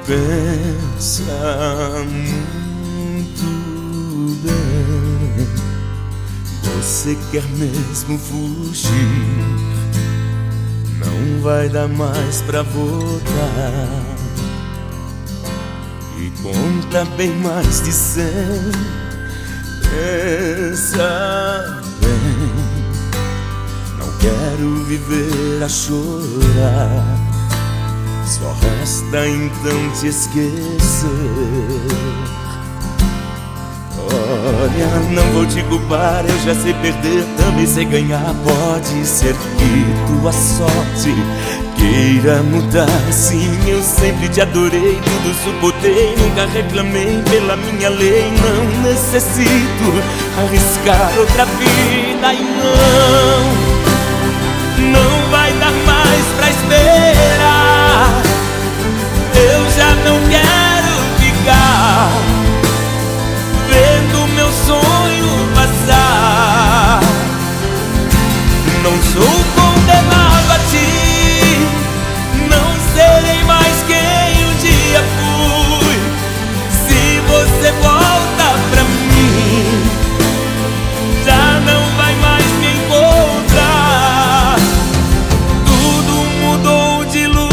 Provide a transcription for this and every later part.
Pensa muito bem. Você quer mesmo fugir? Não vai dar mais pra voltar. E conta bem mais de 100. Pensa bem. Não quero viver a chorar. Só resta então te esquecer. Olha, não vou te culpar, eu já sei perder, também sei ganhar. Pode ser que tua sorte queira mudar. Sim, eu sempre te adorei, tudo suportei, nunca reclamei pela minha lei. Não necessito arriscar outra vida. E não vai dar mais pra esperar. Eu já não quero ficar vendo meu sonho passar. Não sou condenado a ti, não serei mais quem um dia fui. Se você volta pra mim, já não vai mais me encontrar. Tudo mudou de lugar.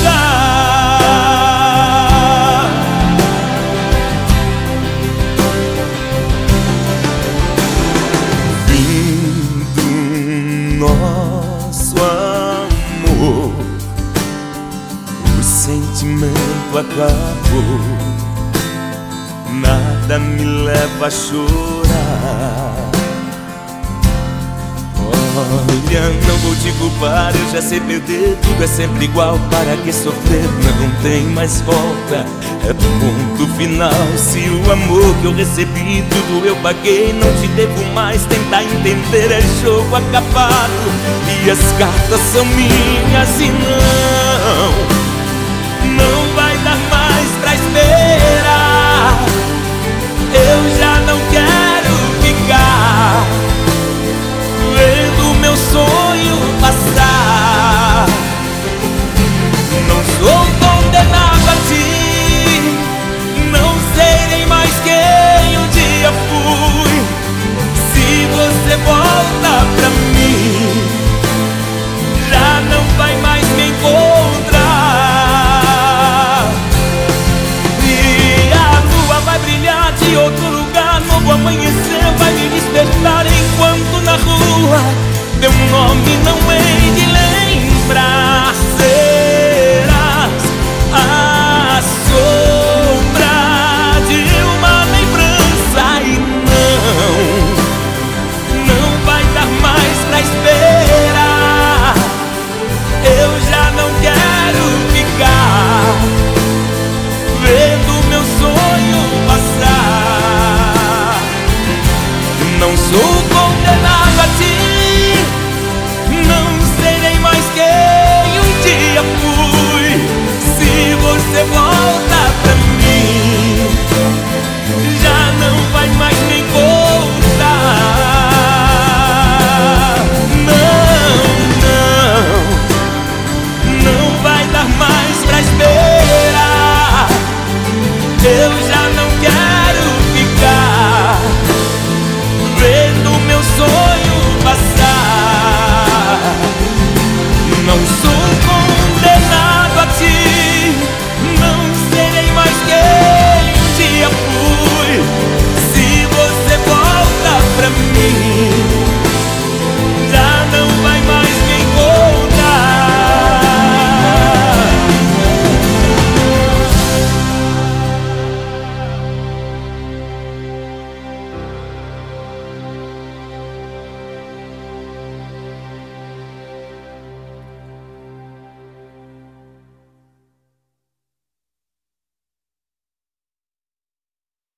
Nosso amor, o sentimento acabou. Nada me leva a chorar. Olha, não vou te culpar, eu já sei perder, tudo é sempre igual. Para que sofrer? Não tem mais volta, é ponto final. Se o amor que eu recebi, tudo eu paguei, não te devo mais. Tentar entender, é jogo acabado e as cartas são minhas. E não